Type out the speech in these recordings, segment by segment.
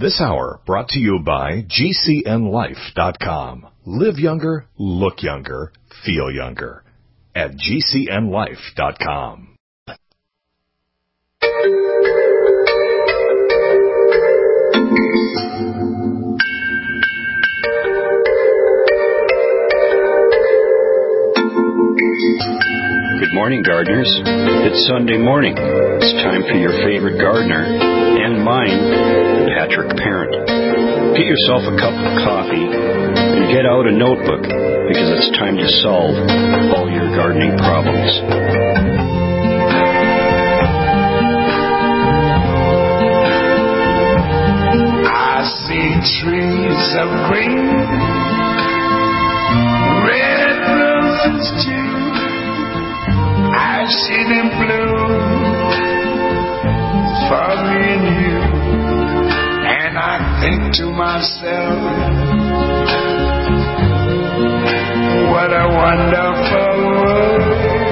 This hour brought to you by GCNLife.com. Live younger, look younger, feel younger at GCNLife.com. Good morning, gardeners. It's Sunday morning. It's time for your favorite gardener and mine, Patrick Parent. Get yourself a cup of coffee and get out a notebook because it's time to solve all your gardening problems. I see trees of green, red roses too. I see them bloom for me and you, and I think to myself, what a wonderful world.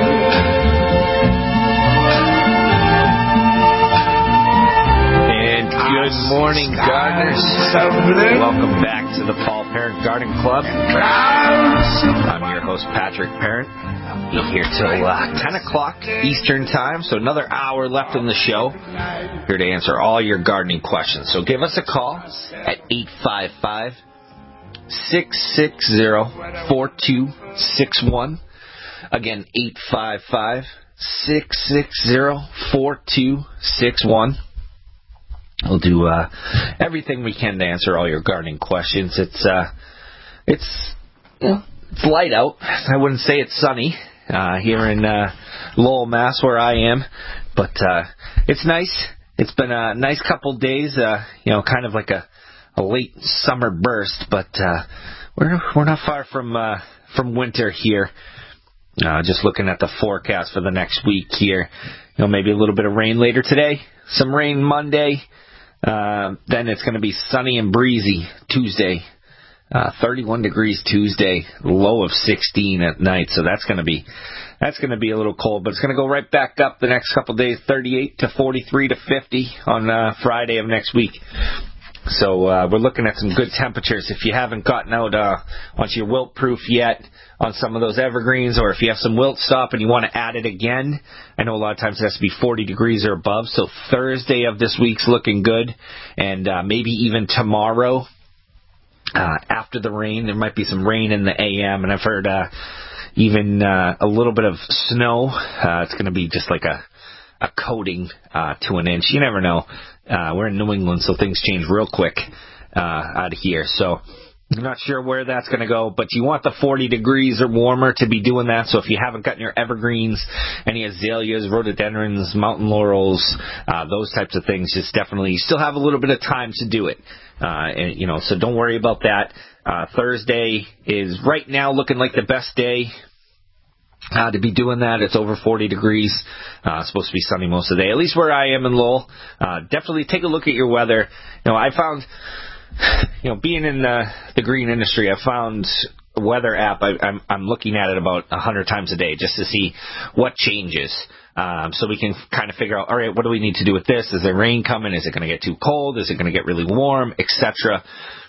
And good morning, gardeners. Welcome back to the Paul Parent Garden Club. I'm your host, Patrick Parent. Be here till 10 o'clock Eastern Time, so another hour left in the show. Here to answer all your gardening questions. So give us a call at 855-660-4261. Again, 855-660-4261. We'll do everything we can to answer all your gardening questions. It's light out. I wouldn't say it's sunny here in Lowell, Mass, where I am, but it's nice. It's been a nice couple days, kind of like a late summer burst, but we're not far from winter here. Just looking at the forecast for the next week here, maybe a little bit of rain later today, some rain Monday, then it's going to be sunny and breezy Tuesday. 31 degrees Tuesday, low of 16 at night, so that's going to be a little cold, but it's going to go right back up the next couple of days, 38 to 43 to 50 on Friday of next week. So we're looking at some good temperatures. If you haven't gotten out onto your wilt proof yet on some of those evergreens, or if you have some wilt stop and you want to add it again, I know a lot of times it has to be 40 degrees or above, so Thursday of this week's looking good, and maybe even tomorrow. After the rain, there might be some rain in the AM, and I've heard even a little bit of snow. It's going to be just like a coating to an inch. You never know. We're in New England, so things change real quick out of here. So I'm not sure where that's going to go, but you want the 40 degrees or warmer to be doing that. So if you haven't gotten your evergreens, any azaleas, rhododendrons, mountain laurels, those types of things, just definitely, you still have a little bit of time to do it. So don't worry about that. Thursday is right now looking like the best day to be doing that. It's over 40 degrees. Supposed to be sunny most of the day, at least where I am in Lowell. Definitely take a look at your weather. I found, being in the green industry, I found a weather app. I'm looking at it about 100 times a day just to see what changes. So we can kind of figure out, all right, what do we need to do with this? Is there rain coming? Is it going to get too cold? Is it going to get really warm, etc.?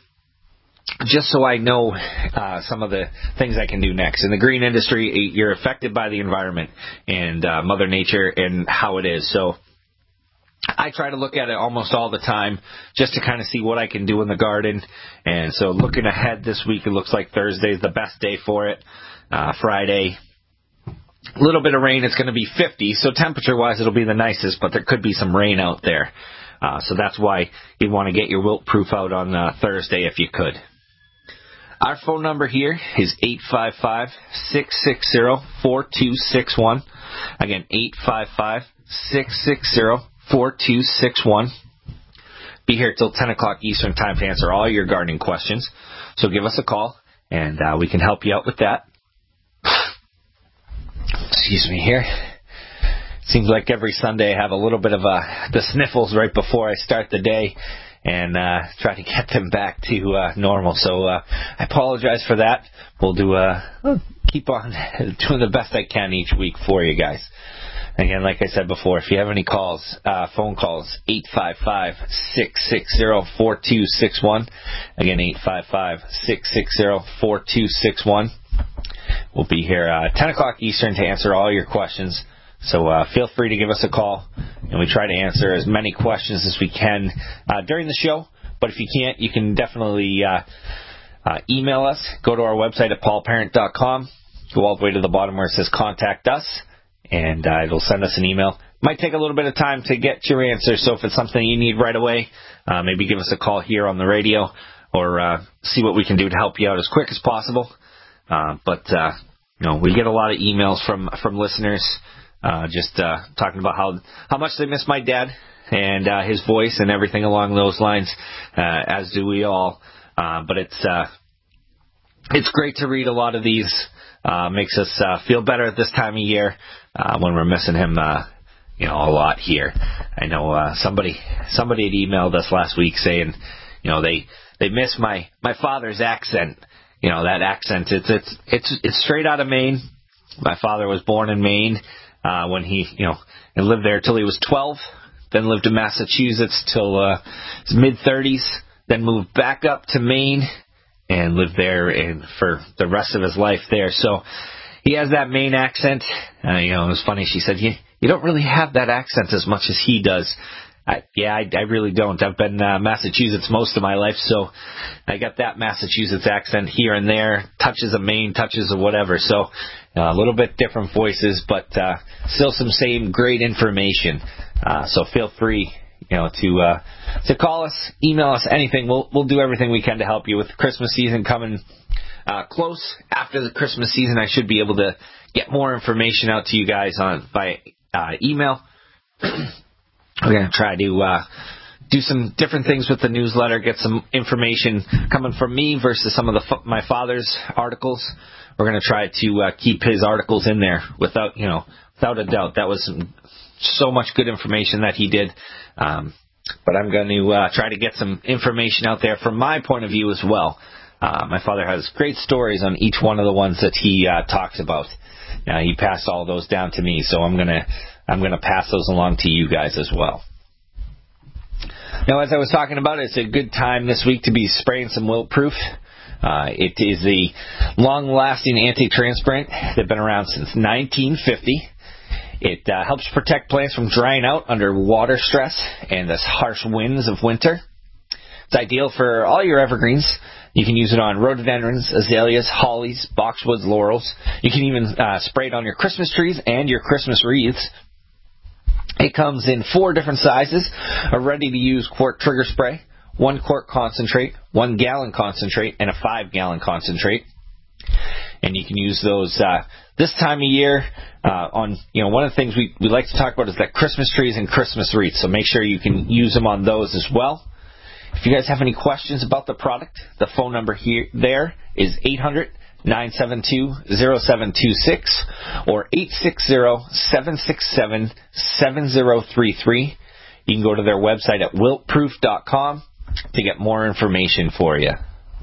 Just so I know some of the things I can do next. In the green industry, you're affected by the environment and Mother Nature and how it is. So I try to look at it almost all the time just to kind of see what I can do in the garden. And so looking ahead this week, it looks like Thursday is the best day for it. Friday, a little bit of rain. It's going to be 50, so temperature-wise it'll be the nicest, but there could be some rain out there. So that's why you'd want to get your wilt proof out on Thursday if you could. Our phone number here is 855-660-4261. Again, 855-660-4261. Be here till 10 o'clock Eastern Time to answer all your gardening questions. So give us a call, and we can help you out with that. Excuse me here. Seems like every Sunday I have a little bit of the sniffles right before I start the day, and try to get them back to normal. So I apologize for that. We'll keep on doing the best I can each week for you guys. Again, like I said before, if you have any calls, phone calls, 855-660-4261. Again, 855-660-4261. We'll be here 10 o'clock Eastern to answer all your questions. So feel free to give us a call, and we try to answer as many questions as we can during the show. But if you can't, you can definitely email us. Go to our website at paulparent.com. Go all the way to the bottom where it says Contact Us, and it'll send us an email. Might take a little bit of time to get your answer, so if it's something you need right away, maybe give us a call here on the radio, or see what we can do to help you out as quick as possible. But we get a lot of emails from listeners just talking about how much they miss my dad and his voice and everything along those lines, as do we all. But it's great to read a lot of these. Makes us feel better at this time of year when we're missing him, a lot here. I know somebody had emailed us last week saying, they miss my father's accent. That accent. It's straight out of Maine. My father was born in Maine when he and lived there till he was 12. Then lived in Massachusetts till his mid-30s. Then moved back up to Maine and lived there for the rest of his life there. So he has that Maine accent. It was funny. She said, you don't really have that accent as much as he does. I really don't. I've been Massachusetts most of my life, so I got that Massachusetts accent here and there, touches of Maine, touches of whatever. So a little bit different voices, but still some same great information. So feel free, to call us, email us, anything. We'll do everything we can to help you. With the Christmas season coming close, after the Christmas season, I should be able to get more information out to you guys by email. We're going to try to do some different things with the newsletter, get some information coming from me versus some of my father's articles. We're going to try to keep his articles in there without a doubt. That was so much good information that he did. But I'm going to try to get some information out there from my point of view as well. My father has great stories on each one of the ones that he talks about. He passed all those down to me, so I'm going to pass those along to you guys as well. Now, as I was talking about, it's a good time this week to be spraying some wilt-proof. It is a long-lasting anti-transpirant. They've been around since 1950. It helps protect plants from drying out under water stress and the harsh winds of winter. It's ideal for all your evergreens. You can use it on rhododendrons, azaleas, hollies, boxwoods, laurels. You can even spray it on your Christmas trees and your Christmas wreaths. It comes in 4 different sizes: a ready-to-use quart trigger spray, 1 quart concentrate, 1 gallon concentrate, and a 5-gallon concentrate. And you can use those this time of year on, one of the things we like to talk about is that Christmas trees and Christmas wreaths. So make sure you can use them on those as well. If you guys have any questions about the product, the phone number there is 800-972-0726 or 860-767-7033. You can go to their website at wiltproof.com to get more information for you.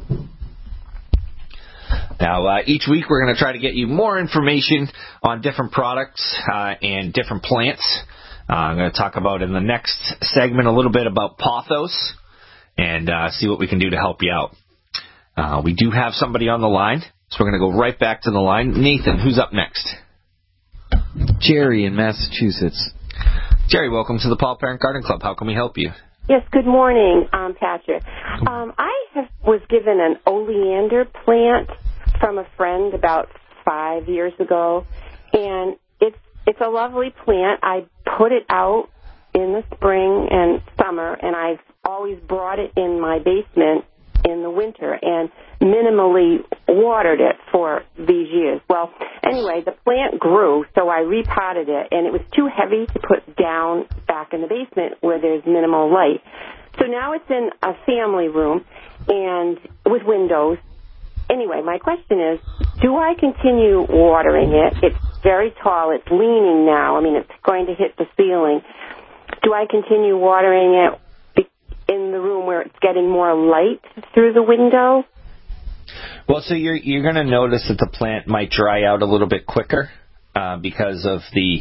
Now, each week we're going to try to get you more information on different products and different plants. I'm going to talk about in the next segment a little bit about pothos and see what we can do to help you out. We do have somebody on the line, so we're going to go right back to the line. Nathan, who's up next? Jerry in Massachusetts. Jerry, welcome to the Paul Parent Garden Club. How can we help you? Yes, good morning, Patrick. I was given an oleander plant from a friend about 5 years ago, and it's a lovely plant. I put it out in the spring and summer, and I've always brought it in my basement in the winter and minimally watered it for these years. Well, anyway, the plant grew, so I repotted it, and it was too heavy to put down back in the basement where there's minimal light. So now it's in a family room and with windows. Anyway, my question is, do I continue watering it? It's very tall. It's leaning now. I mean, it's going to hit the ceiling. Do I continue watering it in the room where it's getting more light through the window? Well, so you're going to notice that the plant might dry out a little bit quicker because of the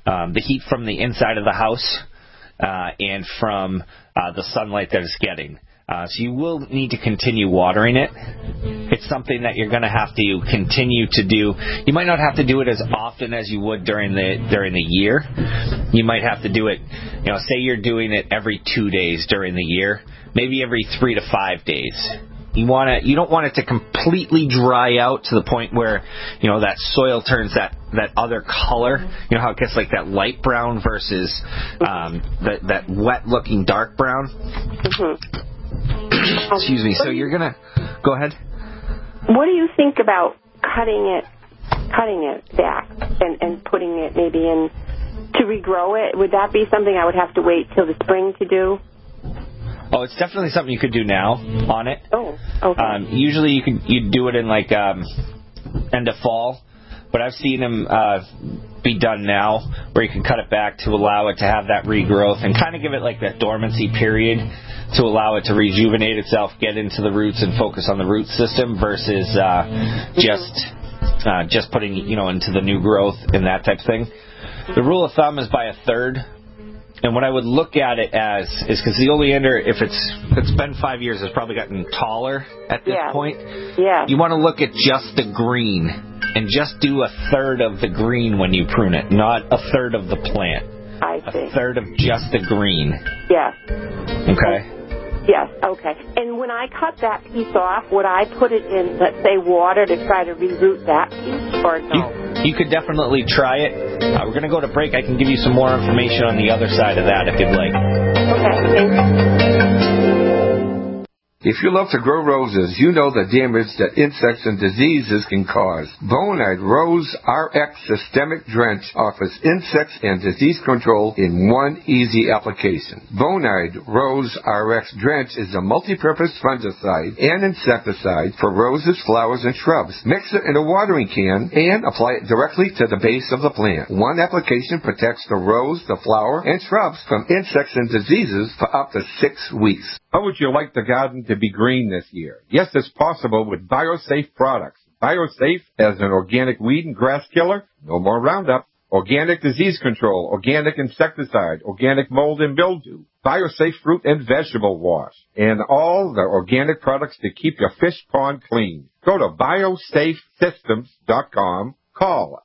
the heat from the inside of the house and from the sunlight that it's getting. So you will need to continue watering it. It's something that you're going to have to continue to do. You might not have to do it as often as you would during the year. You might have to do it, say you're doing it every 2 days during the year, maybe every 3 to 5 days. You don't want it to completely dry out to the point where, that soil turns that other color. You know how it gets like that light brown versus that wet looking dark brown? Mm-hmm. Excuse me. So you're going to go ahead. What do you think about cutting it back and putting it maybe in to regrow it? Would that be something I would have to wait till the spring to do? Oh, it's definitely something you could do now on it. Oh, okay. Usually you'd do it in like end of fall, but I've seen them be done now where you can cut it back to allow it to have that regrowth and kind of give it like that dormancy period to allow it to rejuvenate itself, get into the roots and focus on the root system versus just putting into the new growth and that type of thing. The rule of thumb is by a third. And what I would look at it as is because the oleander, if it's been 5 years, it's probably gotten taller at this point. Yeah. You want to look at just the green and just do a third of the green when you prune it, not a third of the plant. I see. A third of just the green. Yeah. Okay. Yes, okay. And when I cut that piece off, would I put it in, let's say, water to try to reroot that piece, or no? You could definitely try it. We're going to go to break. I can give you some more information on the other side of that if you'd like. Okay, thanks. If you love to grow roses, you know the damage that insects and diseases can cause. Bonide Rose RX Systemic Drench offers insects and disease control in one easy application. Bonide Rose RX Drench is a multi-purpose fungicide and insecticide for roses, flowers, and shrubs. Mix it in a watering can and apply it directly to the base of the plant. One application protects the rose, the flower, and shrubs from insects and diseases for up to 6 weeks. How would you like the garden to be green this year? Yes, it's possible with BioSafe products. BioSafe as an organic weed and grass killer, no more Roundup, organic disease control, organic insecticide, organic mold and mildew, BioSafe fruit and vegetable wash, and all the organic products to keep your fish pond clean. Go to biosafesystems.com. Call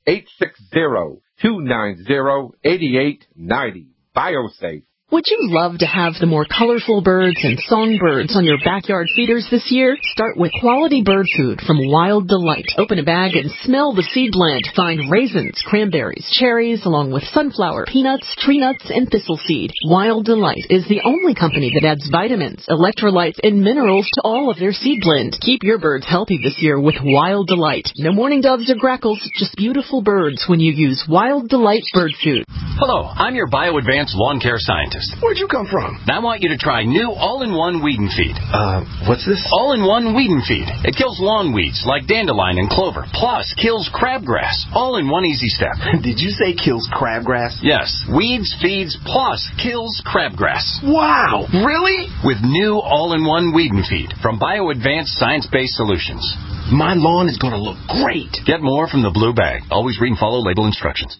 860-290-8890. BioSafe. Would you love to have the more colorful birds and songbirds on your backyard feeders this year? Start with quality bird food from Wild Delight. Open a bag and smell the seed blend. Find raisins, cranberries, cherries, along with sunflower, peanuts, tree nuts, and thistle seed. Wild Delight is the only company that adds vitamins, electrolytes, and minerals to all of their seed blend. Keep your birds healthy this year with Wild Delight. No mourning doves or grackles, just beautiful birds when you use Wild Delight bird food. Hello, I'm your BioAdvanced lawn care scientist. Where'd you come from? I want you to try new all-in-one weed and feed. What's this? All-in-one weed and feed. It kills lawn weeds like dandelion and clover, plus kills crabgrass. All in one easy step. Did you say kills crabgrass? Yes. Weeds, feeds, plus kills crabgrass. Wow! Really? With new all-in-one weed and feed from BioAdvanced Science-Based Solutions. My lawn is going to look great. Get more from the blue bag. Always read and follow label instructions.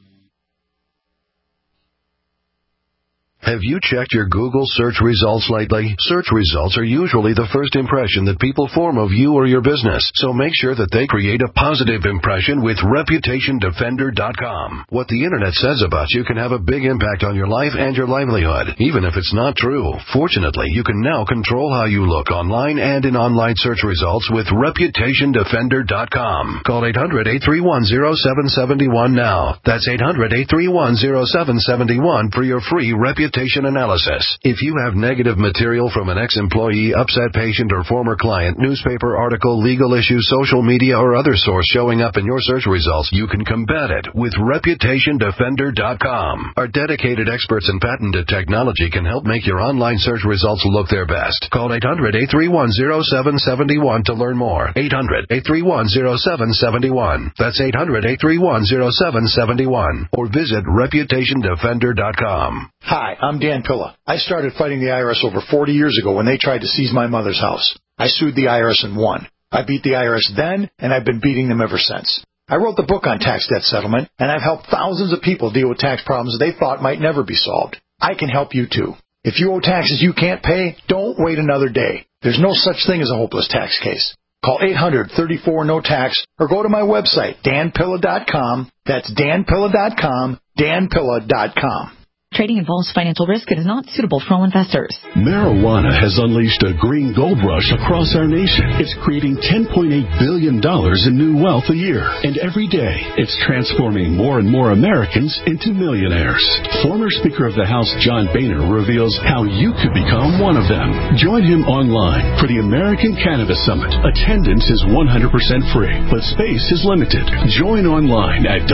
Have you checked your Google search results lately? Search results are usually the first impression that people form of you or your business, so make sure that they create a positive impression with ReputationDefender.com. What the Internet says about you can have a big impact on your life and your livelihood, even if it's not true. Fortunately, you can now control how you look online and in online search results with ReputationDefender.com. Call 800-831-0771 now. That's 800-831-0771 for your free reputation analysis. If you have negative material from an ex-employee, upset patient, or former client, newspaper article, legal issue, social media, or other source showing up in your search results, you can combat it with ReputationDefender.com. Our dedicated experts in patented technology can help make your online search results look their best. Call 800-831-0771 to learn more. 800-831-0771. That's 800-831-0771. Or visit ReputationDefender.com. Hi, I'm Dan Pilla. I started fighting the IRS over 40 years ago when they tried to seize my mother's house. I sued the IRS and won. I beat the IRS then, and I've been beating them ever since. I wrote the book on tax debt settlement, and I've helped thousands of people deal with tax problems they thought might never be solved. I can help you too. If you owe taxes you can't pay, don't wait another day. There's no such thing as a hopeless tax case. Call 800-34-NO-TAX or go to my website, danpilla.com. That's danpilla.com, danpilla.com. Trading involves financial risk and is not suitable for all investors. Marijuana has unleashed a green gold rush across our nation. It's creating $10.8 billion in new wealth a year. And every day, it's transforming more and more Americans into millionaires. Former Speaker of the House John Boehner reveals how you could become one of them. Join him online for the American Cannabis Summit. Attendance is 100% free, but space is limited. Join online at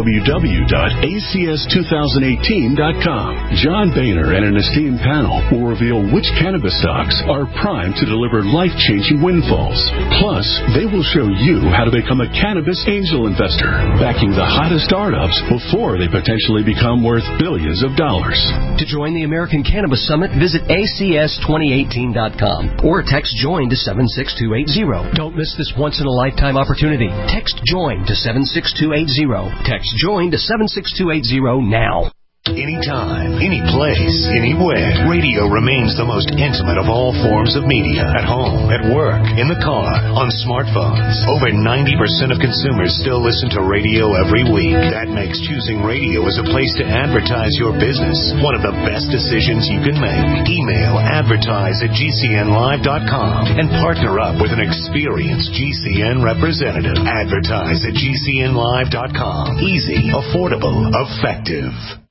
www.acs2018.com. John Boehner and an esteemed panel will reveal which cannabis stocks are primed to deliver life-changing windfalls. Plus, they will show you how to become a cannabis angel investor, backing the hottest startups before they potentially become worth billions of dollars. To join the American Cannabis Summit, visit acs2018.com or text JOIN to 76280. Don't miss this once-in-a-lifetime opportunity. Text JOIN to 76280. Text JOIN to 76280 now. Anytime, any place, anywhere, radio remains the most intimate of all forms of media. At home, at work, in the car, on smartphones. Over 90% of consumers still listen to radio every week. That makes choosing radio as a place to advertise your business one of the best decisions you can make. Email advertise@gcnlive.com and partner up with an experienced GCN representative. Advertise@gcnlive.com. Easy, affordable, effective.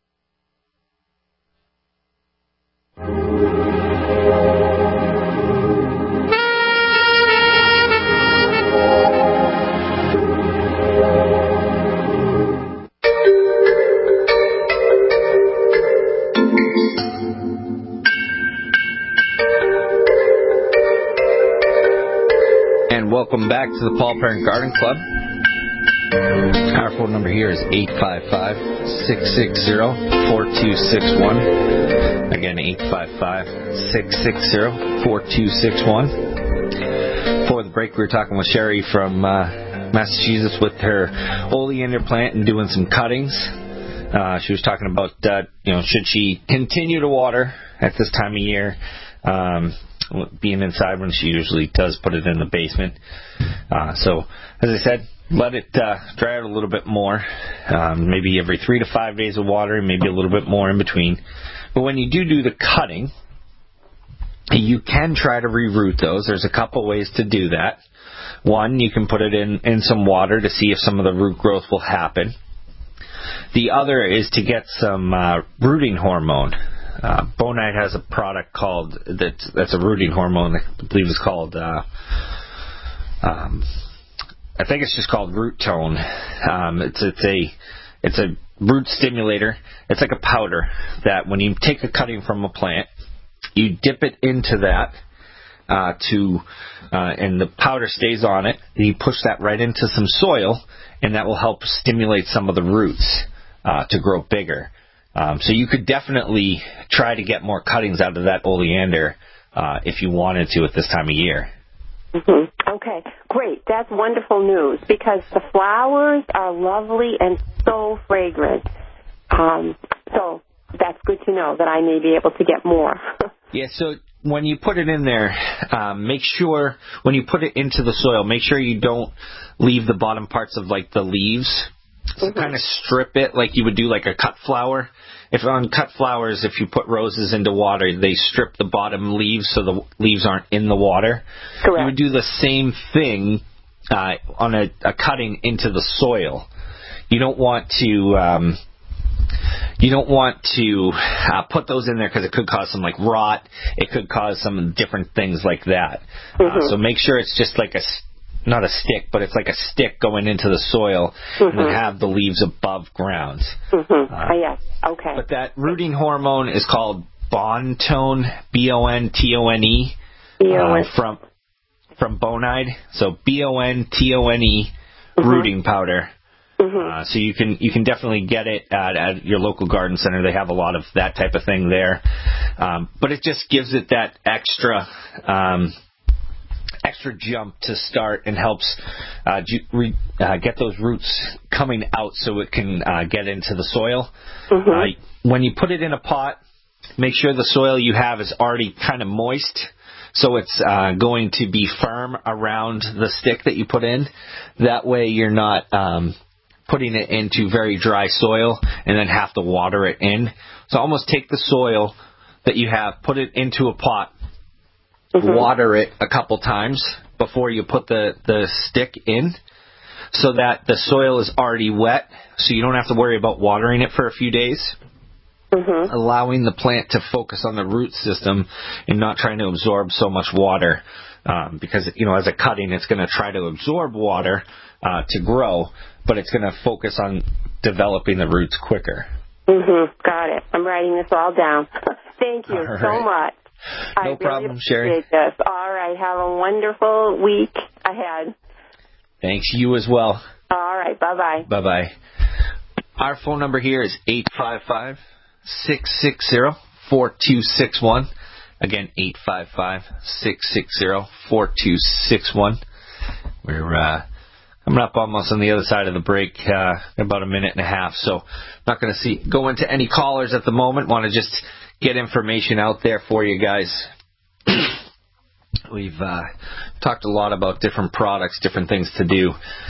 And welcome back to the Paul Parent Garden Club. Our phone number here is 855-660-4261. Again, 855-660-4261. Before the break, we were talking with Sherry from Massachusetts with her oleander plant and doing some cuttings. She was talking about, should she continue to water at this time of year, being inside when she usually does put it in the basement. So, as I said, let it dry out a little bit more, maybe every 3 to 5 days of watering, maybe a little bit more in between. But when you do the cutting, you can try to reroot those. There's a couple ways to do that. One, you can put it in some water to see if some of the root growth will happen. The other is to get some rooting hormone. Bonide has a product called that's a rooting hormone. I believe it's called I think it's just called Root Tone. It's a root stimulator. It's like a powder that when you take a cutting from a plant, you dip it into that and the powder stays on it. And you push that right into some soil, and that will help stimulate some of the roots to grow bigger. So you could definitely try to get more cuttings out of that oleander if you wanted to at this time of year. Mm-hmm. Okay, great. That's wonderful news because the flowers are lovely and so fragrant. So that's good to know that I may be able to get more. Yeah, so when you put it in there, make sure when you put it into the soil, make sure you don't leave the bottom parts of like the leaves. So kind of strip it like you would do like a cut flower. If on cut flowers, if you put roses into water, they strip the bottom leaves so the leaves aren't in the water. Correct. You would do the same thing on a cutting into the soil. You don't want to put those in there because it could cause some like rot. It could cause some different things like that. So make sure it's just like not a stick, but it's like a stick going into the soil and then have the leaves above ground. Yes, okay. But that rooting hormone is called Bontone, Bontone, from Bonide. So Bontone rooting powder. So you can definitely get it at your local garden center. They have a lot of that type of thing there. But it just gives it that extra extra jump to start and helps get those roots coming out so it can get into the soil. When you put it in a pot, make sure the soil you have is already kind of moist, so it's going to be firm around the stick that you put in. That way you're not putting it into very dry soil and then have to water it in. So almost take the soil that you have, put it into a pot, water it a couple times before you put the stick in, so that the soil is already wet, so you don't have to worry about watering it for a few days. Allowing the plant to focus on the root system and not trying to absorb so much water, because as a cutting, it's going to try to absorb water to grow, but it's going to focus on developing the roots quicker. Got it. I'm writing this all down. Thank you so much. No problem, Sherry. This. All right. Have a wonderful week ahead. Thanks. You as well. All right. Bye-bye. Bye-bye. Our phone number here is 855-660-4261. Again, 855-660-4261. We're coming up almost on the other side of the break, about a minute and a half. So not going to go into any callers at the moment. Want to just get information out there for you guys. We've talked a lot about different products, different things to do.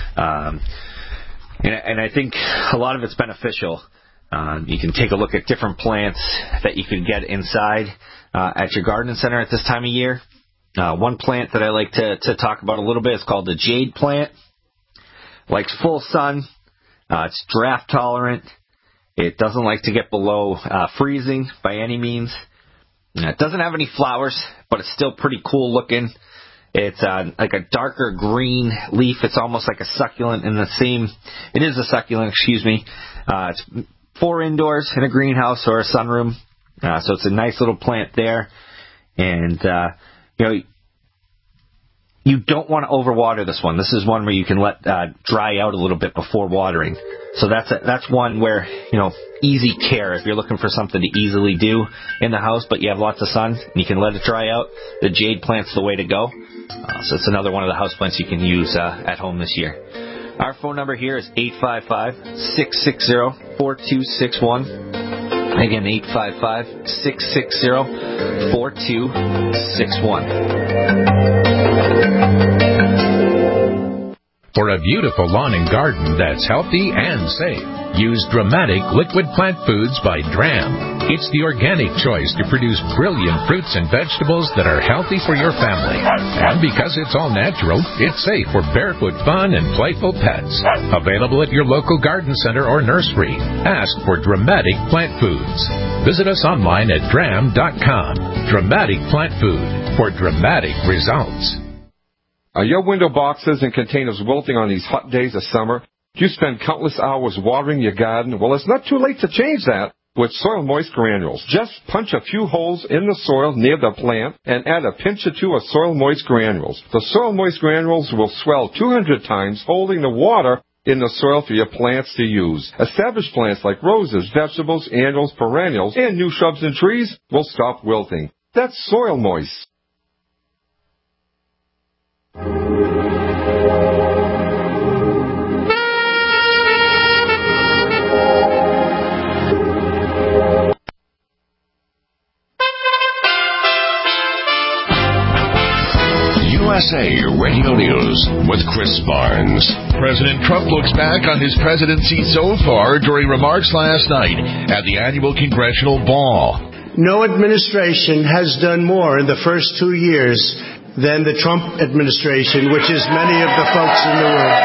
And I think a lot of it's beneficial. You can take a look at different plants that you can get inside at your garden center at this time of year. One plant that I like to talk about a little bit is called the jade plant. Likes full sun. It's drought tolerant. It doesn't like to get below freezing by any means. It doesn't have any flowers, but it's still pretty cool looking. It's like a darker green leaf. It's almost like a succulent it is a succulent, excuse me. It's for indoors in a greenhouse or a sunroom. So it's a nice little plant there. And, you don't want to overwater this one. This is one where you can let dry out a little bit before watering. So that's one where, easy care. If you're looking for something to easily do in the house, but you have lots of sun and you can let it dry out, the jade plant's the way to go. So it's another one of the house plants you can use at home this year. Our phone number here is 855-660-4261. Again, 855-660-4261. For a beautiful lawn and garden that's healthy and safe, use Dramatic Liquid Plant Foods by Dram. It's the organic choice to produce brilliant fruits and vegetables that are healthy for your family. And because it's all natural, it's safe for barefoot fun and playful pets. Available at your local garden center or nursery. Ask for Dramatic Plant Foods. Visit us online at dram.com. Dramatic Plant Food for dramatic results. Are your window boxes and containers wilting on these hot days of summer? Do you spend countless hours watering your garden? Well, it's not too late to change that with Soil Moist Granules. Just punch a few holes in the soil near the plant and add a pinch or two of Soil Moist Granules. The Soil Moist Granules will swell 200 times, holding the water in the soil for your plants to use. Established plants like roses, vegetables, annuals, perennials, and new shrubs and trees will stop wilting. That's Soil Moist. USA Radio News with Chris Barnes. President Trump looks back on his presidency so far during remarks last night at the annual congressional ball. No administration has done more in the first 2 years than the Trump administration, which is many of the folks in the room.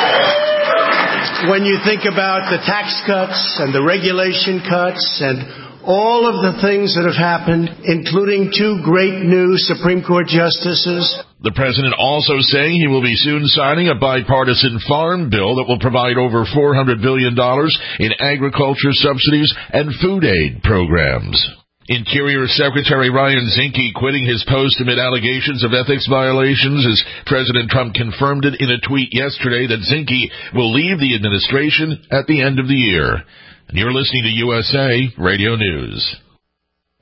When you think about the tax cuts and the regulation cuts and all of the things that have happened, including 2 great new Supreme Court justices. The president also saying he will be soon signing a bipartisan farm bill that will provide over $400 billion in agriculture subsidies and food aid programs. Interior Secretary Ryan Zinke quitting his post amid allegations of ethics violations as President Trump confirmed it in a tweet yesterday that Zinke will leave the administration at the end of the year. And you're listening to USA Radio News.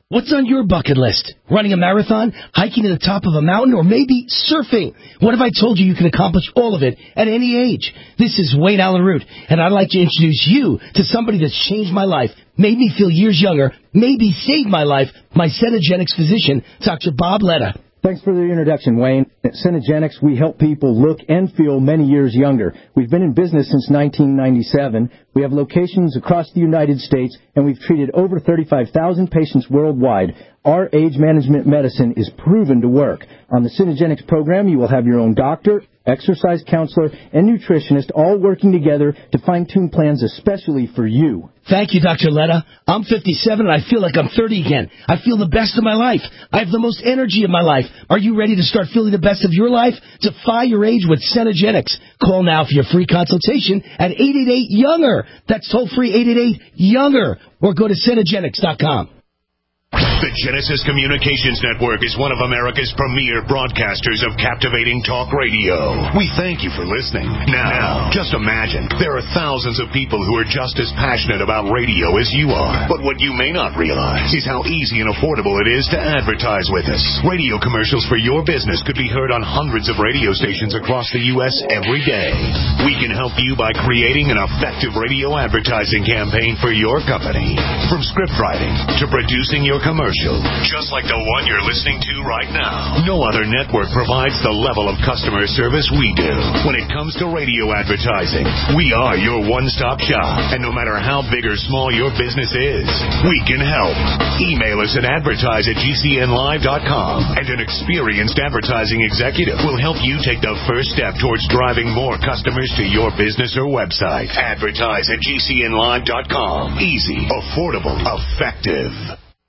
What's on your bucket list? Running a marathon, hiking to the top of a mountain, or maybe surfing? What if I told you can accomplish all of it at any age? This is Wayne Allen Root, and I'd like to introduce you to somebody that's changed my life, made me feel years younger, maybe saved my life, my Cenegenics physician, Dr. Bob Letta. Thanks for the introduction, Wayne. At Cenegenics, we help people look and feel many years younger. We've been in business since 1997. We have locations across the United States, and we've treated over 35,000 patients worldwide. Our age management medicine is proven to work. On the Cenegenics program, you will have your own doctor, exercise counselor, and nutritionist all working together to fine-tune plans especially for you. Thank you, Dr. Letta. I'm 57 and I feel like I'm 30 again. I feel the best of my life. I have the most energy of my life. Are you ready to start feeling the best of your life? Defy your age with Cenegenics. Call now for your free consultation at 888-YOUNGER. That's toll-free 888-YOUNGER. Or go to Cenegenics.com. The Genesis Communications Network is one of America's premier broadcasters of captivating talk radio. We thank you for listening. Now, just imagine, there are thousands of people who are just as passionate about radio as you are. But what you may not realize is how easy and affordable it is to advertise with us. Radio commercials for your business could be heard on hundreds of radio stations across the U.S. every day. We can help you by creating an effective radio advertising campaign for your company. From script writing to producing your commercial, just like the one you're listening to right now. No other network provides the level of customer service we do. When it comes to radio advertising, we are your one-stop shop. And no matter how big or small your business is, we can help. Email us at advertise@gcnlive.com, and an experienced advertising executive will help you take the first step towards driving more customers to your business or website. Advertise@gcnlive.com. Easy, affordable, effective.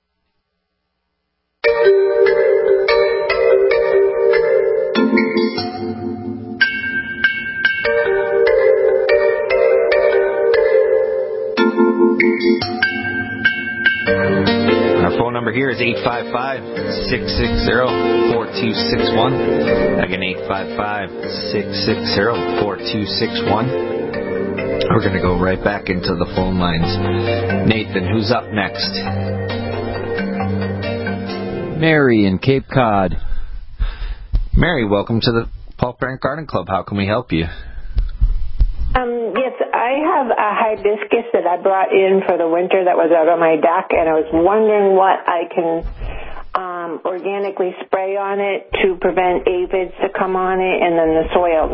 Our phone number here is 855-660-4261. Again, 855-660-4261. We're going to go right back into the phone lines. Nathan, who's up next? Mary in Cape Cod. Mary, welcome to the Paul Parent Garden Club. How can we help you? Yes, I have a hibiscus that I brought in for the winter that was out on my deck, and I was wondering what I can organically spray on it to prevent aphids to come on it, and then the soil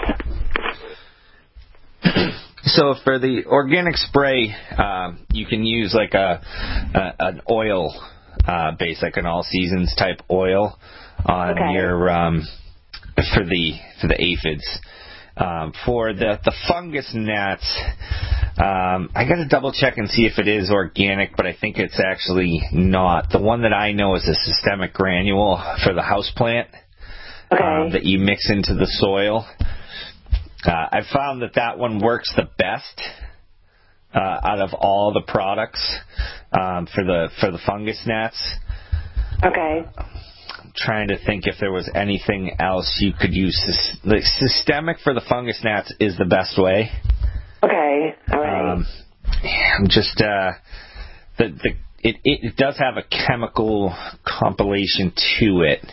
gnats. So for the organic spray, you can use like an oil base, like an all seasons type oil on your for the aphids. For the fungus gnats, I got to double check and see if it is organic, but I think it's actually not. The one that I know is a systemic granule for the houseplant that you mix into the soil. I found that one works the best out of all the products for the fungus gnats. Okay. I'm trying to think if there was anything else you could use. The systemic for the fungus gnats is the best way. Okay. All right. Just it does have a chemical compilation to it.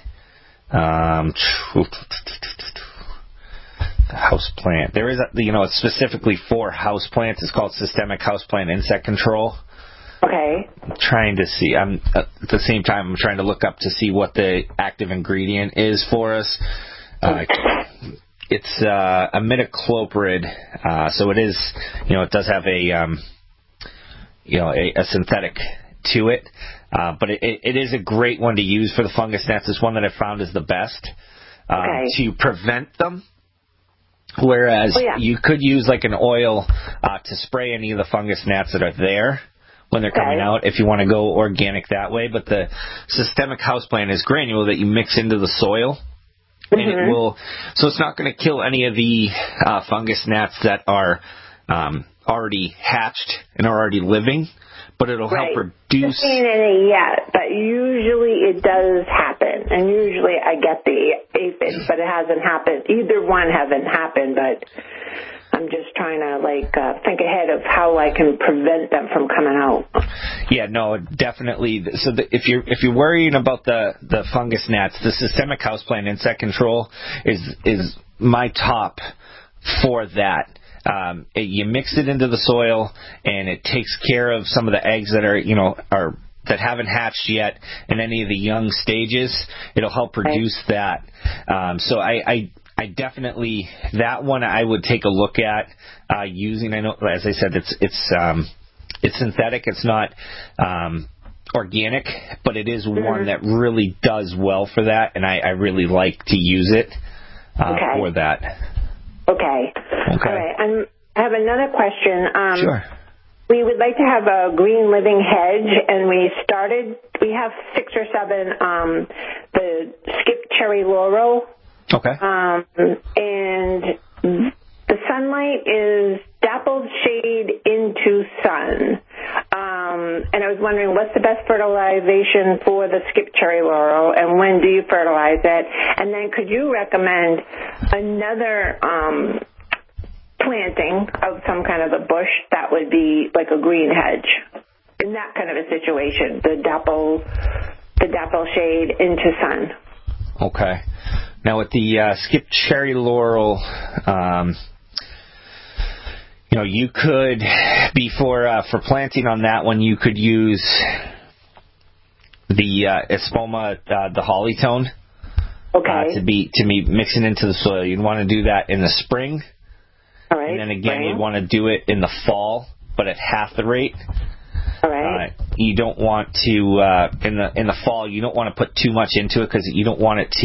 Houseplant. There is it's specifically for houseplants. It's called Systemic Houseplant Insect Control. Okay. I'm trying to see. At the same time, I'm trying to look up to see what the active ingredient is for us. It's imidacloprid, so it is. It does have a synthetic to it, but it is a great one to use for the fungus gnats. It's one that I found is the best to prevent them. Whereas you could use like an oil to spray any of the fungus gnats that are there when they're coming out, if you want to go organic that way. But the systemic houseplant is granule that you mix into the soil, and it will. So it's not going to kill any of the fungus gnats that are already hatched and are already living, but it'll help reduce. I haven't seen any yet, but usually it does happen, and usually I get the aphids, but it hasn't happened. Either one hasn't happened, but I'm just trying to think ahead of how I can prevent them from coming out. Yeah, no, definitely. So if you're worrying about the fungus gnats, the systemic houseplant insect control is my top for that. You mix it into the soil, and it takes care of some of the eggs that that haven't hatched yet in any of the young stages. It'll help reduce that. So I definitely, that one I would take a look at using. I know, as I said, it's synthetic. It's not organic, but it is one that really does well for that, and I really like to use it for that. Okay. All right. I have another question. Sure. We would like to have a green living hedge, and we have 6 or 7 the skip cherry laurel. Okay. And the sunlight is dappled shade into sun. And I was wondering, what's the best fertilization for the skip cherry laurel, and when do you fertilize it? And then could you recommend another planting of some kind of a bush that would be like a green hedge in that kind of a situation, the dapple shade into sun? Okay. Now with the skip cherry laurel, you could be for planting on that one. You could use the espoma, the hollytone, to be mixing into the soil. You'd want to do that in the spring. All right. And then again, you'd want to do it in the fall, but at half the rate. All right. You don't want to in the fall. You don't want to put too much into it because you don't want it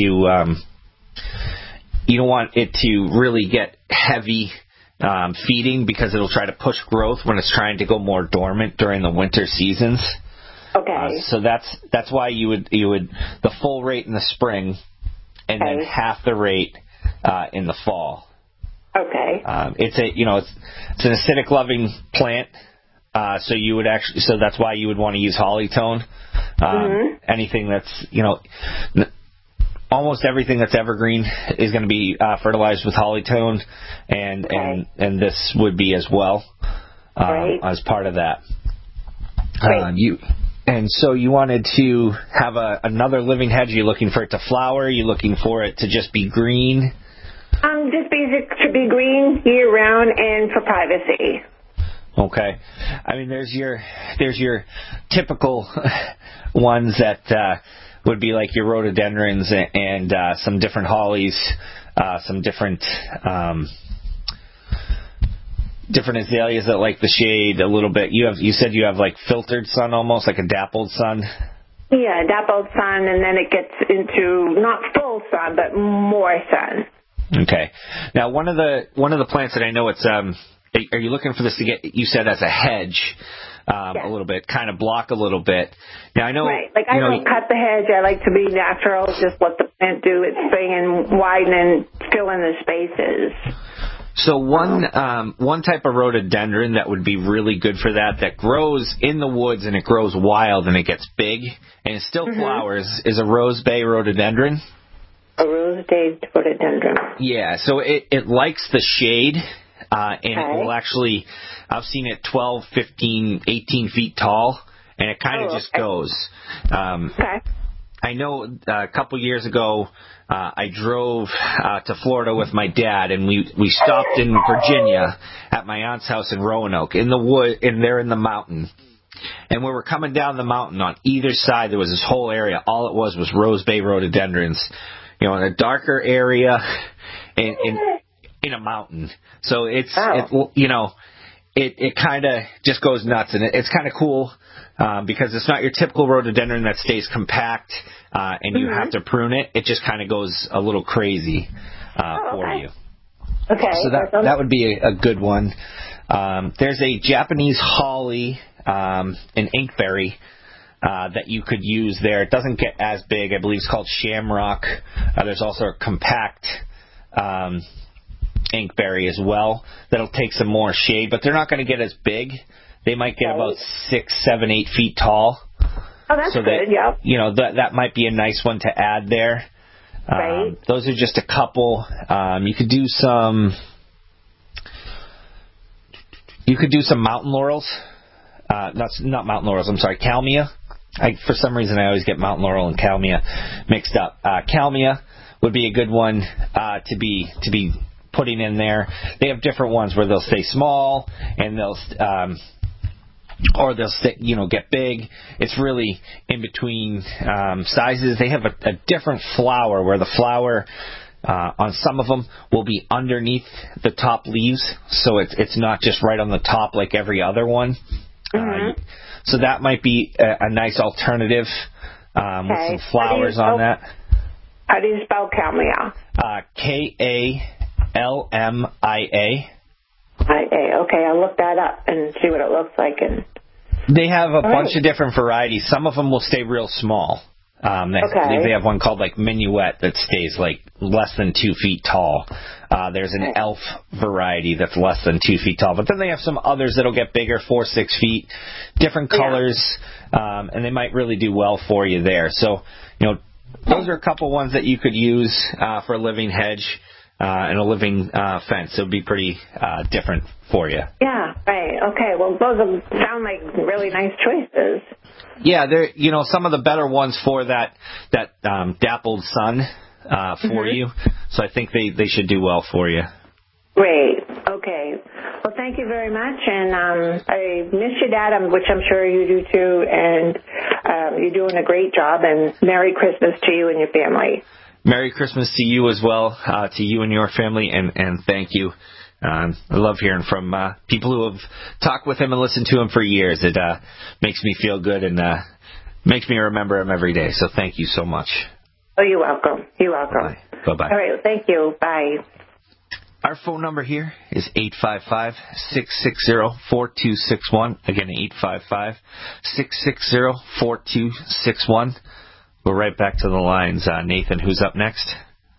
to really get heavy feeding, because it'll try to push growth when it's trying to go more dormant during the winter seasons. Okay. So that's why you would the full rate in the spring, and then half the rate in the fall. Okay. It's an acidic loving plant. So that's why you would want to use hollytone. Anything that's, almost everything that's evergreen is going to be fertilized with hollytone, and this would be as well, as part of that. So you wanted to have another living hedge. You're looking for it to flower. You're looking for it to just be green. Just basic to be green year round and for privacy. Okay. I mean, there's your typical ones that would be like your rhododendrons and some different hollies, some different azaleas that like the shade a little bit. You said you have like filtered sun, almost like a dappled sun. Yeah, dappled sun, and then it gets into not full sun, but more sun. Okay. Now, one of the plants that I know it's are you looking for this to get, you said, as a hedge, a little bit, kind of block a little bit. Now, I know... Right. Like, I don't cut the hedge. I like to be natural, just let the plant do its thing and widen and fill in the spaces. So one type of rhododendron that would be really good for that grows in the woods and it grows wild and it gets big and it still flowers is a rose bay rhododendron. A rose bay rhododendron. Yeah, so it likes the shade. And it will actually, I've seen it 12, 15, 18 feet tall, and it kind of just goes. I know a couple years ago, I drove to Florida with my dad, and we stopped in Virginia at my aunt's house in Roanoke, in the wood, and they're in the mountain. And when we were coming down the mountain, on either side, there was this whole area. All it was rose bay rhododendrons. In a darker area, in a mountain. So it kind of just goes nuts, and it's kind of cool because it's not your typical rhododendron that stays compact and you have to prune it. It just kind of goes a little crazy for you. Okay. So that would be a good one. There's a Japanese holly, an inkberry, that you could use there. It doesn't get as big. I believe it's called shamrock. There's also a compact inkberry as well that'll take some more shade, but they're not going to get as big. They might get about 6, 7, 8 feet tall. Oh, that's good. Yep. That might be a nice one to add there. Right. Those are just a couple. You could do some. You could do some mountain laurels. Not mountain laurels, I'm sorry, Kalmia. For some reason, I always get mountain laurel and Kalmia mixed up. Kalmia would be a good one to be putting in there. They have different ones where they'll stay small and they'll stay, get big. It's really in between sizes. They have a different flower where the flower on some of them will be underneath the top leaves, so it's not just right on the top like every other one. So that might be a nice alternative with some flowers on that. How do you spell Kalmia? Kalmia. Okay, I'll look that up and see what it looks like. And they have a bunch of different varieties. Some of them will stay real small. They have one called like Minuet that stays like less than 2 feet tall. There's an Elf variety that's less than 2 feet tall. But then they have some others that'll get bigger, 4-6 feet, different colors, and they might really do well for you there. So, those are a couple ones that you could use for a living hedge and a living fence. It would be pretty different for you. Yeah, right. Okay, well, those sound like really nice choices. Yeah, they're some of the better ones for that dappled sun for you. So I think they should do well for you. Great. Okay. Well, thank you very much, and I miss your dad, which I'm sure you do too, and you're doing a great job. And Merry Christmas to you and your family. Merry Christmas to you as well, to you and your family, and thank you. I love hearing from people who have talked with him and listened to him for years. It makes me feel good and makes me remember him every day. So thank you so much. Oh, you're welcome. You're welcome. Bye-bye. All right, thank you. Bye. Our phone number here is 855-660-4261. Again, 855-660-4261. We're right back to the lines. Nathan, who's up next?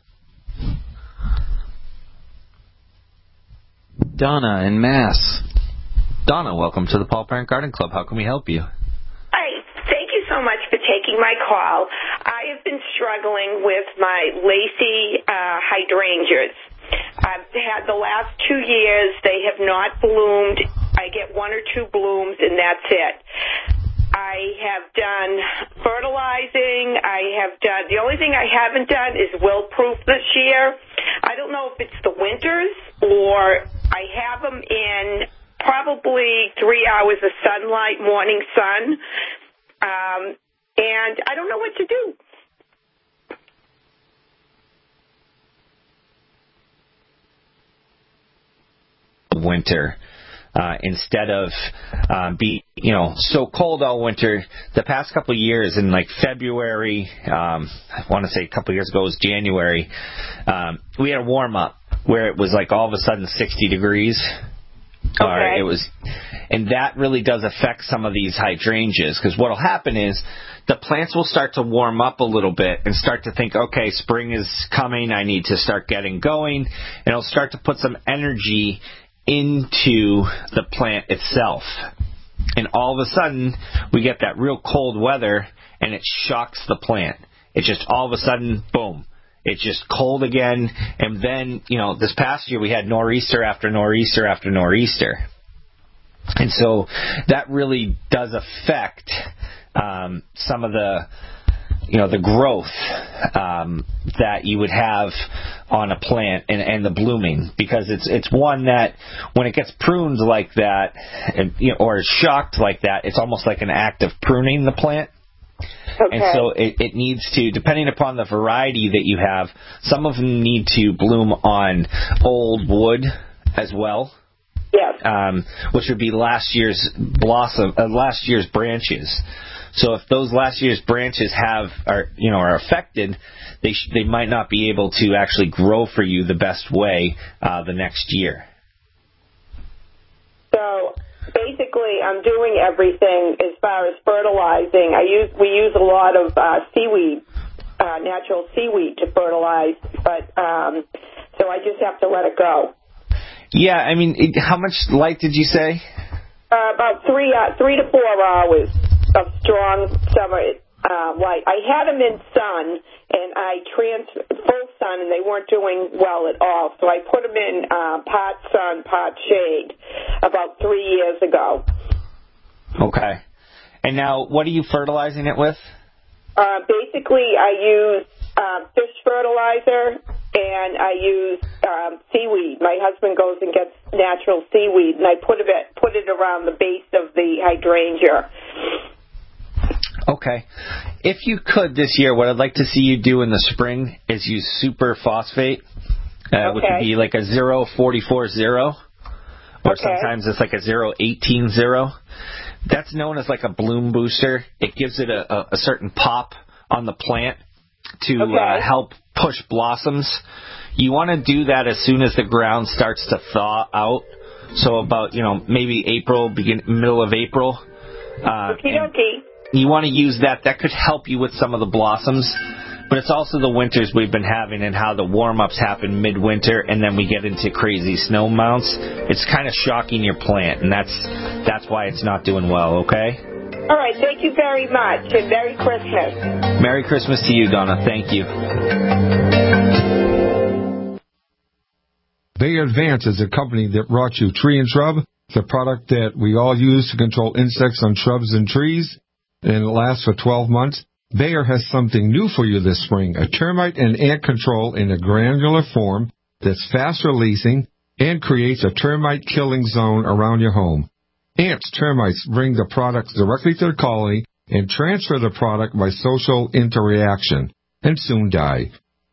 Donna in Mass. Donna, welcome to the Paul Parent Garden Club. How can we help you? Hi. Thank you so much for taking my call. I have been struggling with my lacy hydrangeas. I've had the last 2 years. They have not bloomed. I get 1 or 2 blooms, and that's it. I have done fertilizing. The only thing I haven't done is wilt-proof this year. I don't know if it's the winters or I have them in probably 3 hours of sunlight, morning sun, and I don't know what to do. Winter. Instead of so cold all winter, the past couple of years in like February, I want to say a couple of years ago it was January, we had a warm up where it was like all of a sudden 60 degrees. Okay. And that really does affect some of these hydrangeas, because what will happen is the plants will start to warm up a little bit and start to think, okay, spring is coming, I need to start getting going, and it'll start to put some energy into the plant itself. And all of a sudden, we get that real cold weather, and it shocks the plant. It just all of a sudden, boom, it's just cold again. And then, this past year we had nor'easter after nor'easter after nor'easter. And so that really does affect some of the growth that you would have on a plant and the blooming, because it's one that when it gets pruned like that, or is shocked like that, it's almost like an act of pruning the plant. Okay. And so it needs to, depending upon the variety that you have, some of them need to bloom on old wood as well. Yes. Which would be last year's branches. So if those last year's branches are affected, they might not be able to actually grow for you the best way the next year. So basically, I'm doing everything as far as fertilizing. We use a lot of seaweed, natural seaweed to fertilize, but so I just have to let it go. Yeah, I mean, how much light did you say? About 3 to 4 hours of strong summer light. I had them in sun, and I full sun, and they weren't doing well at all. So I put them in part sun, part shade. about 3 years ago. Okay. And now, what are you fertilizing it with? Basically, I use fish fertilizer, and I use seaweed. My husband goes and gets natural seaweed, and I put it around the base of the hydrangea. Okay. If you could this year, what I'd like to see you do in the spring is use super phosphate, which would be like a 0.44.0, or sometimes it's like a 0.18.0. That's known as like a bloom booster. It gives it a certain pop on the plant to help push blossoms. You want to do that as soon as the ground starts to thaw out. So about, maybe April, middle of April. You want to use that. That could help you with some of the blossoms. But it's also the winters we've been having and how the warm-ups happen midwinter, and then we get into crazy snow mounts. It's kind of shocking your plant, and that's why it's not doing well, okay? All right. Thank you very much, and Merry Christmas. Merry Christmas to you, Donna. Thank you. Bayer Advance is a company that brought you Tree and Shrub, the product that we all use to control insects on shrubs and trees, and it lasts for 12 months. Bayer has something new for you this spring, a termite and ant control in a granular form that's fast-releasing and creates a termite killing zone around your home. Ants, termites bring the product directly to the colony and transfer the product by social interaction, and soon die.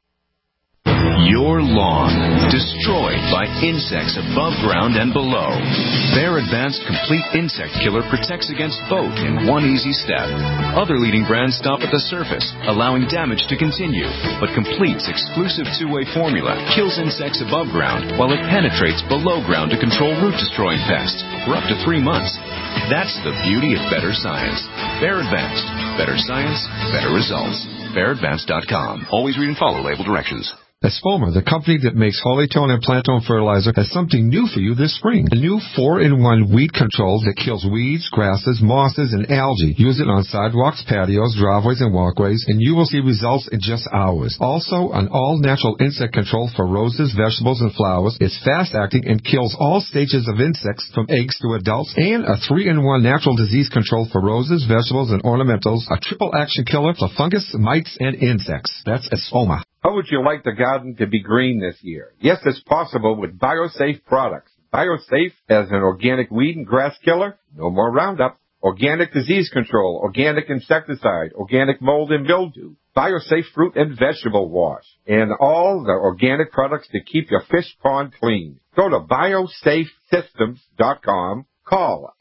Your lawn, destroyed by insects above ground and below. Bayer Advanced Complete Insect Killer protects against both in one easy step. Other leading brands stop at the surface, allowing damage to continue, but Complete's exclusive two-way formula kills insects above ground while it penetrates below ground to control root-destroying pests for up to 3 months. That's the beauty of better science. Bayer Advanced. Better science, better results. BayerAdvanced.com. Always read and follow label directions. Espoma, the company that makes Hollytone and Plantone fertilizer, has something new for you this spring. A new 4-in-1 weed control that kills weeds, grasses, mosses, and algae. Use it on sidewalks, patios, driveways, and walkways, and you will see results in just hours. Also, an all-natural insect control for roses, vegetables, and flowers. It's fast-acting and kills all stages of insects from eggs to adults. And a 3-in-1 natural disease control for roses, vegetables, and ornamentals. A triple-action killer for fungus, mites, and insects. That's Espoma. How would you like the garden to be green this year? Yes, it's possible with BioSafe products. BioSafe as an organic weed and grass killer, no more Roundup, organic disease control, organic insecticide, organic mold and mildew, BioSafe fruit and vegetable wash, and all the organic products to keep your fish pond clean. Go to biosafesystems.com, call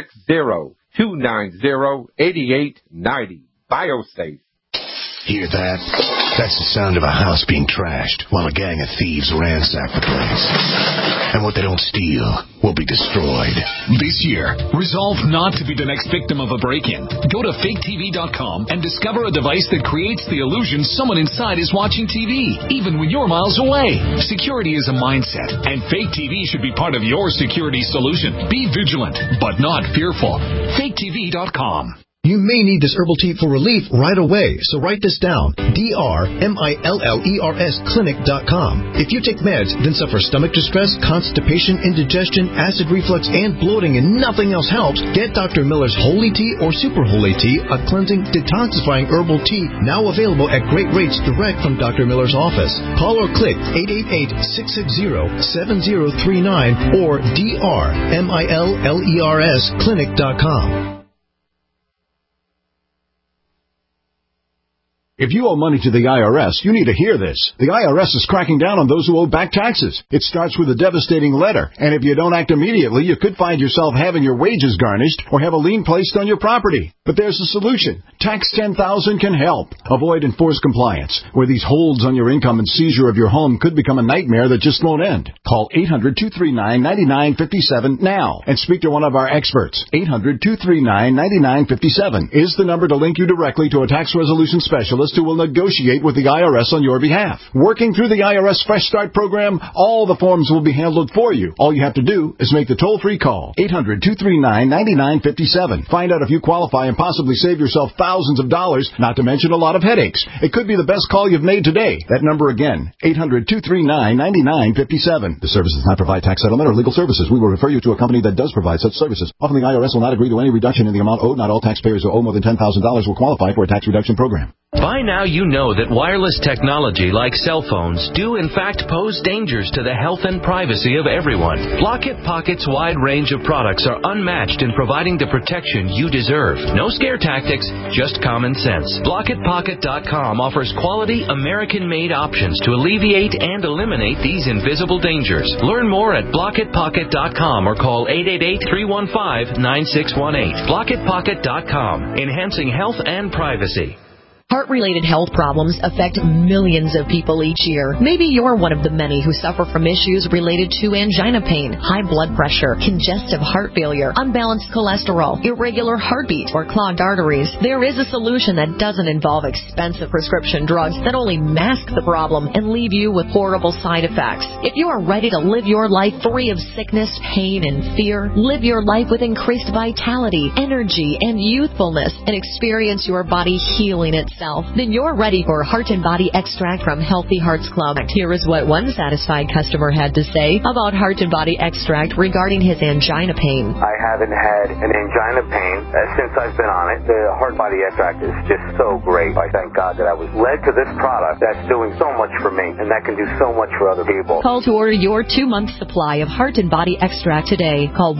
860-290-8890. BioSafe. Hear that? That's the sound of a house being trashed while a gang of thieves ransack the place. And what they don't steal will be destroyed. This year, resolve not to be the next victim of a break-in. Go to faketv.com and discover a device that creates the illusion someone inside is watching TV, even when you're miles away. Security is a mindset, and Fake TV should be part of your security solution. Be vigilant, but not fearful. faketv.com. You may need this herbal tea for relief right away, so write this down. DRMILLERS Clinic.com. If you take meds, then suffer stomach distress, constipation, indigestion, acid reflux, and bloating, and nothing else helps, get Dr. Miller's Holy Tea or Super Holy Tea, a cleansing, detoxifying herbal tea, now available at great rates direct from Dr. Miller's office. Call or click 888-660-7039 or DRMILLERS Clinic.com. If you owe money to the IRS, you need to hear this. The IRS is cracking down on those who owe back taxes. It starts with a devastating letter, and if you don't act immediately, you could find yourself having your wages garnished or have a lien placed on your property. But there's a solution. Tax 10,000 can help. Avoid enforced compliance, where these holds on your income and seizure of your home could become a nightmare that just won't end. Call 800-239-9957 now and speak to one of our experts. 800-239-9957 is the number to link you directly to a tax resolution specialist who will negotiate with the IRS on your behalf. Working through the IRS Fresh Start program, all the forms will be handled for you. All you have to do is make the toll-free call. 800-239-9957. Find out if you qualify and possibly save yourself thousands of dollars, not to mention a lot of headaches. It could be the best call you've made today. That number again, 800-239-9957. The service does not provide tax settlement or legal services. We will refer you to a company that does provide such services. Often the IRS will not agree to any reduction in the amount owed. Not all taxpayers who owe more than $10,000 will qualify for a tax reduction program. By now you know that wireless technology like cell phones do in fact pose dangers to the health and privacy of everyone. Block-It Pocket's wide range of products are unmatched in providing the protection you deserve. No scare tactics, just common sense. BlockItPocket.com offers quality American-made options to alleviate and eliminate these invisible dangers. Learn more at BlockItPocket.com or call 888-315-9618. BlockItPocket.com, enhancing health and privacy. Heart-related health problems affect millions of people each year. Maybe you're one of the many who suffer from issues related to angina pain, high blood pressure, congestive heart failure, unbalanced cholesterol, irregular heartbeat, or clogged arteries. There is a solution that doesn't involve expensive prescription drugs that only mask the problem and leave you with horrible side effects. If you are ready to live your life free of sickness, pain, and fear, live your life with increased vitality, energy, and youthfulness, and experience your body healing itself, then you're ready for Heart and Body Extract from Healthy Hearts Club. Here is what one satisfied customer had to say about Heart and Body Extract regarding his angina pain. I haven't had an angina pain since I've been on it. The Heart and Body Extract is just so great. I thank God that I was led to this product that's doing so much for me and that can do so much for other people. Call to order your 2-month supply of Heart and Body Extract today. Call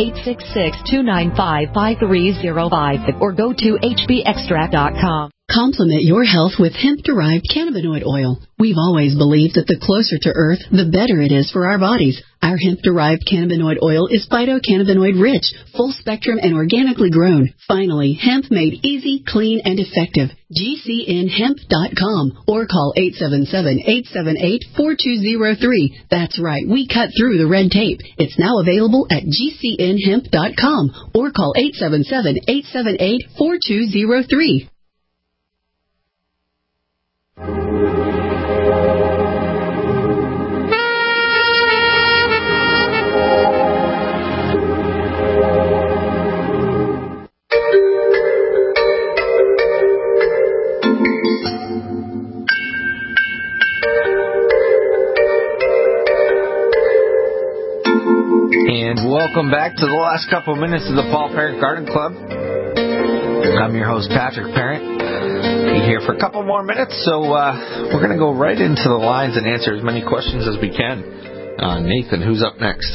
1-866-295-5305 or go to hbextract.com. Complement your health with hemp-derived cannabinoid oil. We've always believed that the closer to Earth, the better it is for our bodies. Our hemp-derived cannabinoid oil is phytocannabinoid-rich, full-spectrum, and organically grown. Finally, hemp made easy, clean, and effective. GCNhemp.com or call 877-878-4203. That's right, we cut through the red tape. It's now available at GCNhemp.com or call 877-878-4203. And welcome back to the last couple of minutes of the Paul Parent Garden Club. I'm your host, Patrick Parent. Be here for a couple more minutes, so we're going to go right into the lines and answer as many questions as we can. Nathan, who's up next?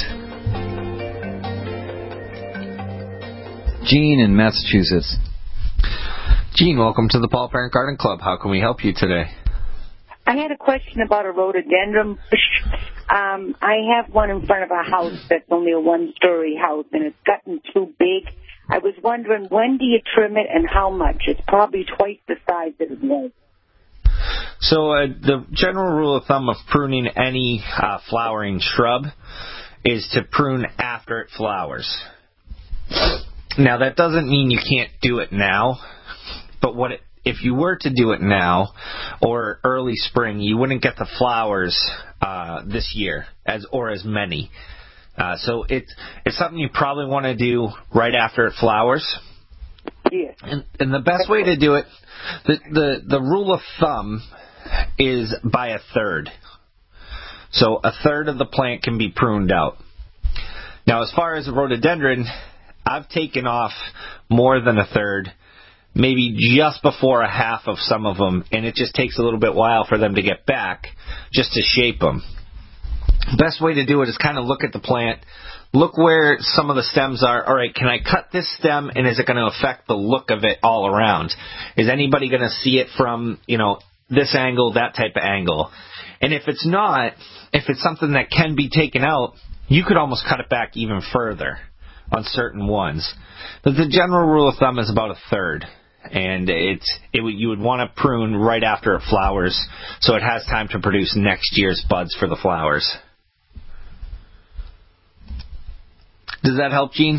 Gene in Massachusetts. Gene, welcome to the Paul Parent Garden Club. How can we help you today? I had a question about a rhododendron bush. I have one in front of a house that's only a one-story house, and it's gotten too big. I was wondering, when do you trim it and how much? It's probably twice the size that it was. So the general rule of thumb of pruning any flowering shrub is to prune after it flowers. Now, that doesn't mean you can't do it now, but if you were to do it now or early spring, you wouldn't get the flowers this year as many. So it's something you probably want to do right after it flowers. Yeah. And the best way to do it, the rule of thumb is by a third. So a third of the plant can be pruned out. Now, as far as a rhododendron, I've taken off more than a third, maybe just before a half of some of them, and it just takes a little bit while for them to get back just to shape them. Best way to do it is kind of look at the plant, look where some of the stems are. All right, can I cut this stem, and is it going to affect the look of it all around? Is anybody going to see it from, this angle, that type of angle? And if it's not, if it's something that can be taken out, you could almost cut it back even further on certain ones. But the general rule of thumb is about a third. And you would want to prune right after it flowers so it has time to produce next year's buds for the flowers. Does that help, Jean?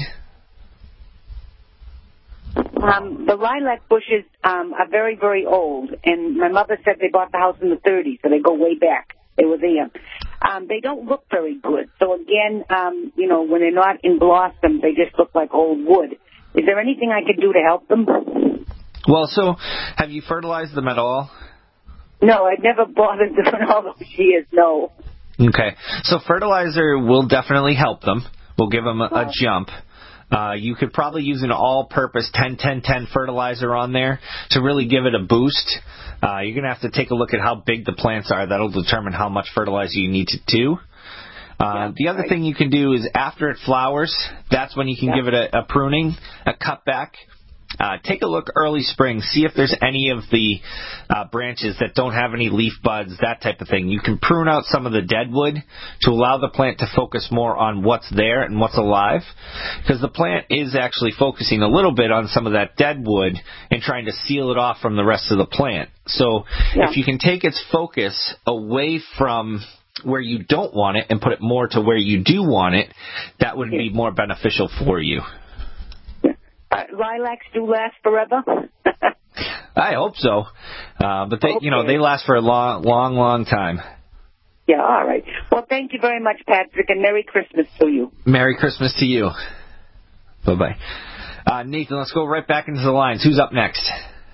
The lilac bushes are very, very old, and my mother said they bought the house in the 30s, so they go way back. They were there. They don't look very good. So again, when they're not in blossom, they just look like old wood. Is there anything I could do to help them? Well, so have you fertilized them at all? No, I've never bothered them in all those years, no. Okay. So fertilizer will definitely help them. We'll give them a jump. You could probably use an all-purpose 10-10-10 fertilizer on there to really give it a boost. You're going to have to take a look at how big the plants are. That'll determine how much fertilizer you need to do. The other thing you can do is after it flowers, that's when you can give it a pruning, a cutback. Take a look early spring. See if there's any of the branches that don't have any leaf buds, that type of thing. You can prune out some of the dead wood to allow the plant to focus more on what's there and what's alive, because the plant is actually focusing a little bit on some of that dead wood and trying to seal it off from the rest of the plant. So if you can take its focus away from where you don't want it and put it more to where you do want it, that would be more beneficial for you. Lilacs do last forever? I hope so. But they last for a long time. Yeah, all right. Well, thank you very much, Patrick, and Merry Christmas to you. Merry Christmas to you. Bye-bye. Nathan, let's go right back into the lines. Who's up next?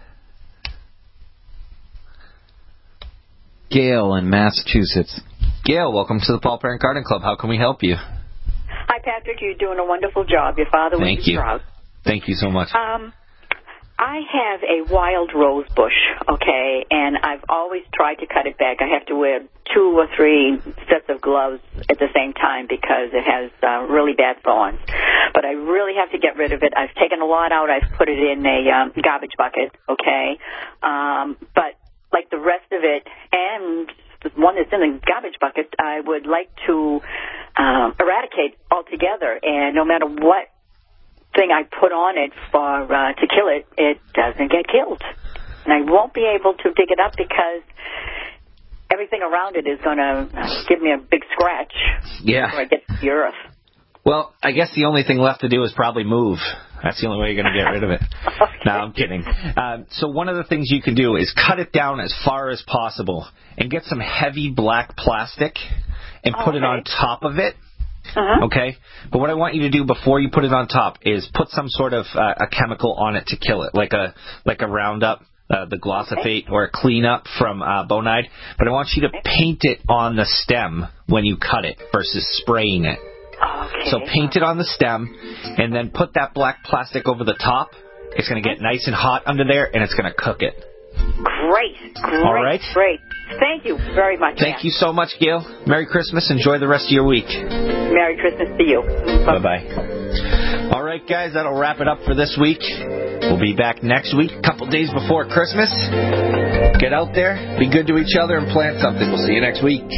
Gail in Massachusetts. Gail, welcome to the Paul Parent Garden Club. How can we help you? Hi, Patrick. You're doing a wonderful job. Your father was proud. Thank you so much. I have a wild rose bush, okay, and I've always tried to cut it back. I have to wear 2 or 3 sets of gloves at the same time because it has really bad thorns. But I really have to get rid of it. I've taken a lot out. I've put it in a garbage bucket, okay. But like the rest of it and the one that's in the garbage bucket, I would like to eradicate altogether. And no matter what thing I put on it for to kill it, it doesn't get killed. And I won't be able to dig it up because everything around it is going to give me a big scratch before I get to the earth. Well, I guess the only thing left to do is probably move. That's the only way you're going to get rid of it. No, I'm kidding. So one of the things you can do is cut it down as far as possible and get some heavy black plastic and put it on top of it. Okay? But what I want you to do before you put it on top is put some sort of a chemical on it to kill it, like a Roundup, the Glyphosate, or a cleanup from Bonide. But I want you to paint it on the stem when you cut it versus spraying it. So paint it on the stem and then put that black plastic over the top. It's going to get nice and hot under there, and it's going to cook it. Great. All right. Great. Thank you very much. Thank you so much, Gail. Merry Christmas. Enjoy the rest of your week. Merry Christmas to you. Bye-bye. All right, guys, that'll wrap it up for this week. We'll be back next week, a couple days before Christmas. Get out there, be good to each other, and plant something. We'll see you next week.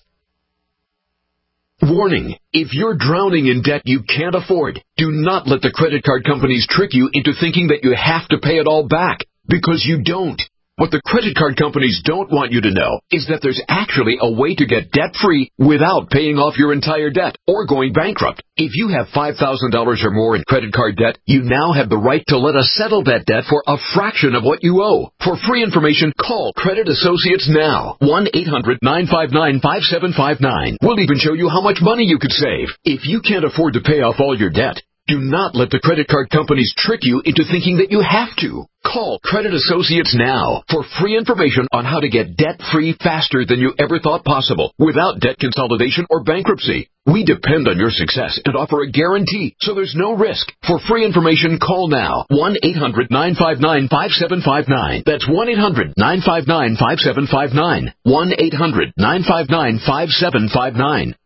Warning, if you're drowning in debt you can't afford, do not let the credit card companies trick you into thinking that you have to pay it all back, because you don't. What the credit card companies don't want you to know is that there's actually a way to get debt-free without paying off your entire debt or going bankrupt. If you have $5,000 or more in credit card debt, you now have the right to let us settle that debt for a fraction of what you owe. For free information, call Credit Associates now. 1-800-959-5759. We'll even show you how much money you could save. If you can't afford to pay off all your debt, do not let the credit card companies trick you into thinking that you have to. Call Credit Associates now for free information on how to get debt-free faster than you ever thought possible without debt consolidation or bankruptcy. We depend on your success and offer a guarantee, so there's no risk. For free information, call now. 1-800-959-5759. That's 1-800-959-5759. 1-800-959-5759.